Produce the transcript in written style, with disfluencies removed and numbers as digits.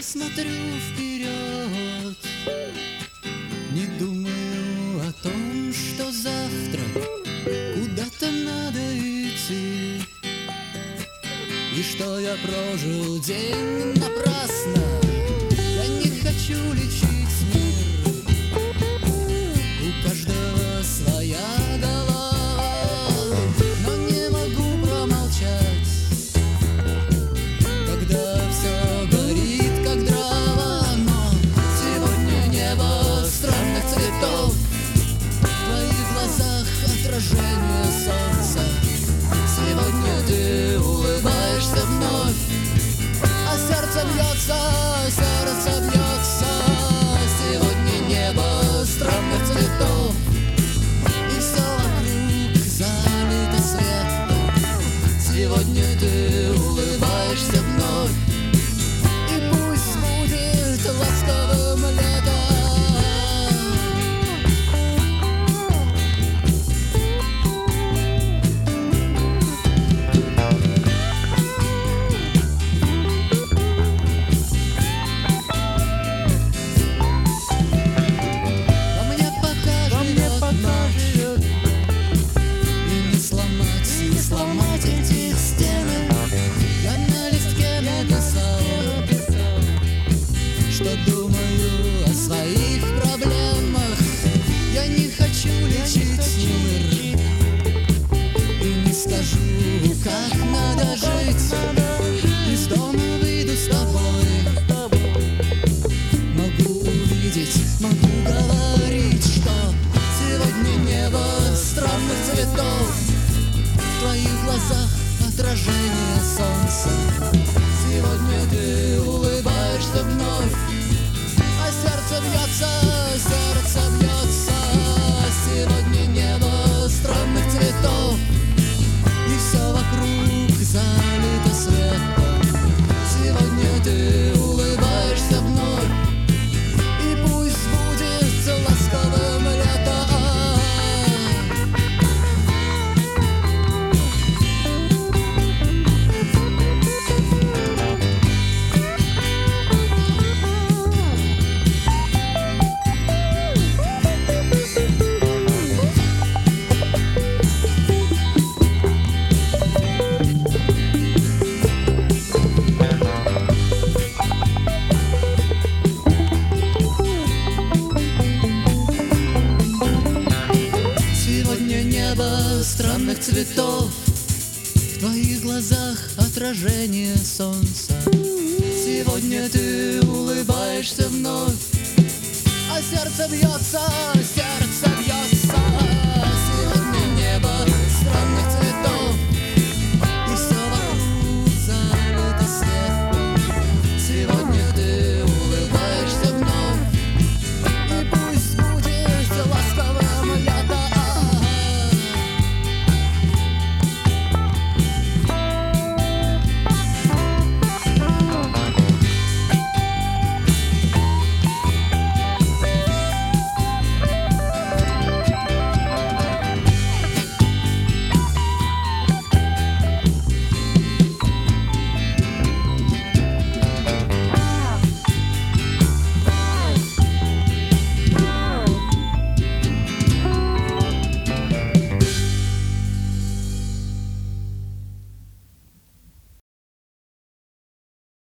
смотрю вперед, не думаю о том, что завтра куда-то надо идти, и что я прожил день напрасно. Я не хочу лечить мир, у каждого своя голова, но не могу промолчать, когда все горит, как дрова. Но сегодня небо странных цветов, в твоих глазах отражение солнца. Сегодня ты улыбаешься вновь, а сердце бьется, сердце бьется. Сегодня небо странных цветов, и все вокруг залито светом. Сегодня ты улыбаешься вновь, и пусть будет ласковым лето. Сломать эти стены. Я на листке написал, что думаю о своих проблемах. Я не хочу лечить мир, и не скажу, как надо жить. Из дома выйду с тобой, могу увидеть, могу говорить, что сегодня небо странных цветов, в твоих глазах отражение солнца. Сегодня ты улыбаешься вновь, а сердце бьется, сердце бьется. Сегодня небо странных цветов, и все вокруг залито светом. Сегодня ты улыбаешься вновь, и пусть будет ласковым лето. Сегодня небо странных цветов, в твоих глазах отражение солнца. Сегодня ты улыбаешься вновь, а сердце бьется, сердце бьется.